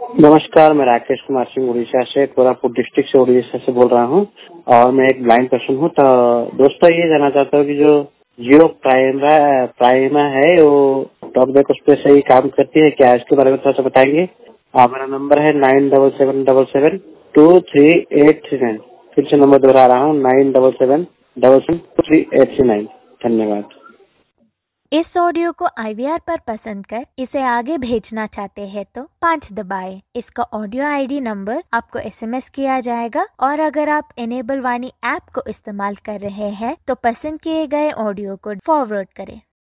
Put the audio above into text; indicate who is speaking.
Speaker 1: नमस्कार, मैं राकेश कुमार सिंह उड़ीसा से, कोरापुट डिस्ट्रिक्ट से उड़ीसा से बोल रहा हूँ और मैं एक ब्लाइंड पर्सन हूँ। तो दोस्तों ये जानना चाहता हूँ कि जो जियो प्राइमा है वो टॉकबैक उस पर सही काम करती है क्या? इसके बारे में थोड़ा सा बताएंगे। मेरा नंबर है 9777723839। फिर से नंबर दोहरा रहा हूँ 9777723839। धन्यवाद।
Speaker 2: इस ऑडियो को IVR पर पसंद कर इसे आगे भेजना चाहते हैं तो 5 दबाएं। इसका ऑडियो ID नंबर आपको SMS किया जाएगा और अगर आप इनेबल वाणी ऐप को इस्तेमाल कर रहे हैं तो पसंद किए गए ऑडियो को फॉरवर्ड करें।